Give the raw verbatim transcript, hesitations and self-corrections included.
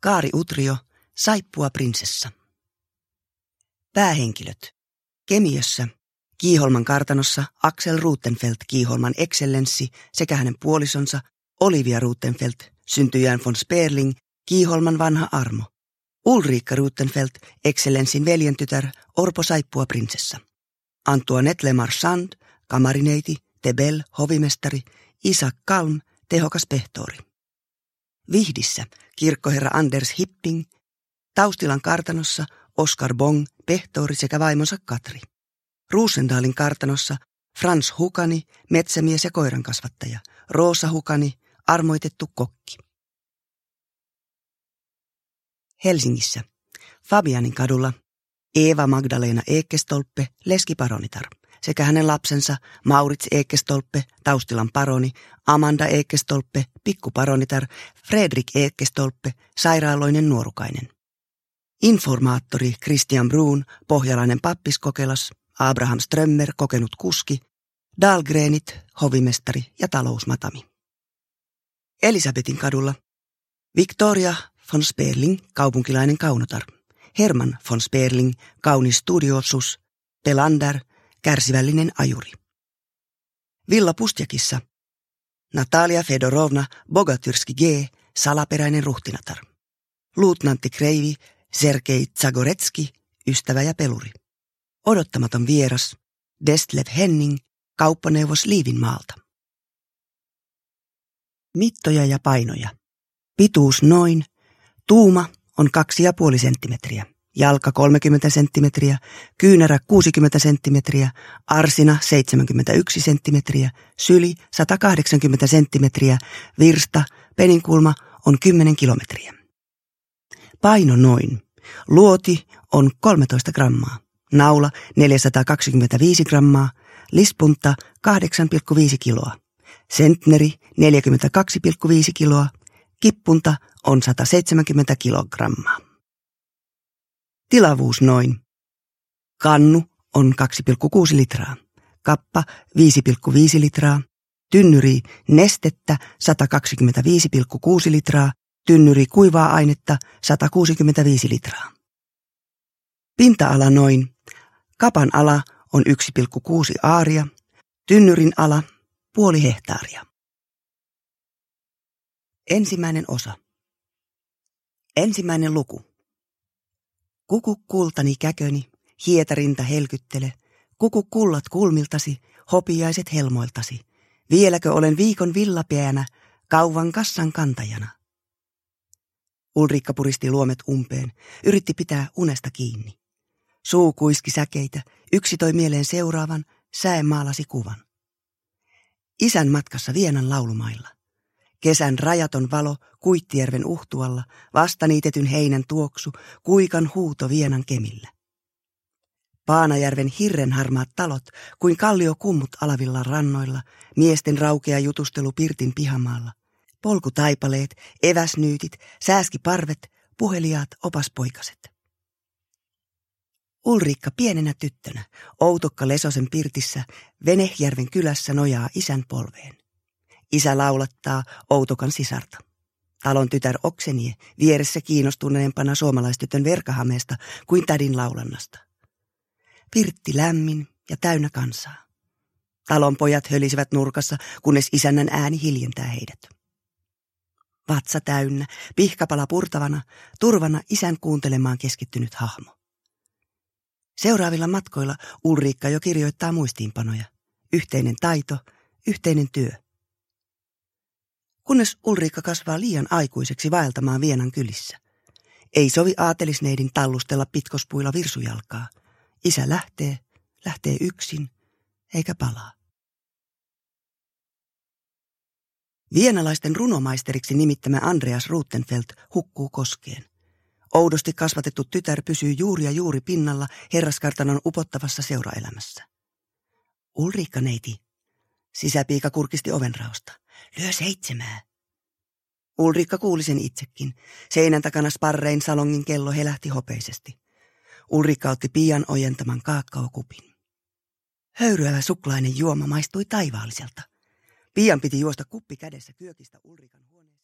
Kaari Utrio, Saippua prinsessa. Päähenkilöt. Kemiössä, Kiiholman kartanossa Axel Rutenfeldt Kiiholman eksellenssi sekä hänen puolisonsa Olivia Rutenfeldt, syntyjään von Sperling, Kiiholman vanha armo. Ulrika Rutenfeldt, eksellenssin veljentytär, Orpo Saippua prinsessa. Antoinette Le Marchand, kamarineiti, Tebel, hovimestari, Isaac Kalm, tehokas pehtori. Vihdissä, kirkkoherra Anders Hipping, Taustilan kartanossa Oskar Bong, pehtori sekä vaimonsa Katri. Ruusendaalin kartanossa Frans Hukani, metsämies ja koirankasvattaja, Roosa Hukani, armoitettu kokki. Helsingissä, Fabianin kadulla, Eeva Magdalena Ekestolpe, leskiparonitar, sekä hänen lapsensa Maurits Ekestolpe, Taustilan paroni, Amanda Ekestolpe, pikkuparonitar, Fredrik Ekestolpe, sairaaloinen nuorukainen. Informaattori Christian Bruun, pohjalainen pappiskokelas, Abraham Strömmer, kokenut kuski, Dahlgrenit, hovimestari ja talousmatami. Elisabetin kadulla, Victoria von Sperling, kaupunkilainen kaunotar, Herman von Sperling, kaunis studiosus, Pelander, kärsivällinen ajuri. Villa Pustjakissa, Natalia Fedorovna Bogatyrski G, salaperäinen ruhtinatar. Luutnantti Kreivi Sergei Zagoretski, ystävä ja peluri. Odottamaton vieras, Destlev Henning, kauppaneuvos Liivinmaalta. Mittoja ja painoja. Pituus noin, tuuma on kaksi ja puoli senttimetriä, jalka kolmekymmentä senttimetriä, kyynärä kuusikymmentä senttimetriä, arsina seitsemänkymmentäyksi senttimetriä, syli sata kahdeksankymmentä senttimetriä, virsta, peninkulma on kymmenen kilometriä. Paino noin. Luoti on kolmetoista grammaa, naula neljäsataakaksikymmentäviisi grammaa, lispunta kahdeksan pilkku viisi kiloa, sentneri neljäkymmentäkaksi pilkku viisi kiloa, kippunta on sata seitsemänkymmentä kilogrammaa. Tilavuus noin. Kannu on kaksi pilkku kuusi litraa, kappa viisi pilkku viisi litraa, tynnyri nestettä sata kaksikymmentäviisi pilkku kuusi litraa, tynnyri kuivaa ainetta sata kuusikymmentäviisi litraa. Pinta-ala noin. Kapan ala on yksi pilkku kuusi aaria, tynnyrin ala puoli hehtaaria. Ensimmäinen osa. Ensimmäinen luku. Kuku kultani käköni, hietarinta helkyttele, kuku kullat kulmiltasi, hopiaiset helmoiltasi. Vieläkö olen viikon villapeänä, kauvan kassan kantajana? Ulrikka puristi luomet umpeen, yritti pitää unesta kiinni. Suu kuiski säkeitä, yksi toi mieleen seuraavan, säe maalasi kuvan. Isän matkassa Vienan laulumailla. Kesän rajaton valo Kuittijärven uhtualla, vastaniitetyn heinän tuoksu, kuikan huuto Vienan kemillä. Paanajärven hirrenharmaat talot, kuin kalliokummut alavilla rannoilla, miesten raukea jutustelu pirtin pihamaalla. Polkutaipaleet, eväsnyytit, sääskiparvet, puheliaat opaspoikaset. Ulrikka pienenä tyttönä, Outokka Lesosen pirtissä, Venehjärven kylässä nojaa isän polveen. Isä laulattaa Outokan sisarta. Talon tytär oksenie vieressä kiinnostuneempana suomalaistytön Verkahameesta kuin tädin laulannasta. Pirtti lämmin ja täynnä kansaa. Talon pojat hölisivät nurkassa, kunnes isännän ääni hiljentää heidät. Vatsa täynnä, pihkapala purtavana, turvana isän kuuntelemaan keskittynyt hahmo. Seuraavilla matkoilla Ulrikka jo kirjoittaa muistiinpanoja. Yhteinen taito, yhteinen työ. Kunnes Ulrikka kasvaa liian aikuiseksi vaeltamaan Vienan kylissä. Ei sovi aatelisneidin tallustella pitkospuilla virsujalkaa. Isä lähtee, lähtee yksin, eikä palaa. Vienalaisten runomaisteriksi nimittämä Andreas Rutenfeldt hukkuu koskeen. Oudosti kasvatettu tytär pysyy juuri ja juuri pinnalla herraskartanon upottavassa seuraelämässä. Ulrikka neiti. Sisäpiika kurkisti ovenraosta. Lyö seitsemää. Ulrikka kuuli sen itsekin. Seinän takana sparrein salongin kello helähti hopeisesti. Ulrikka otti pian ojentaman kaakaokupin. Höyryävä suklainen juoma maistui taivaalliselta. Pian piti juosta kuppi kädessä kyökistä Ulrikan huoneen.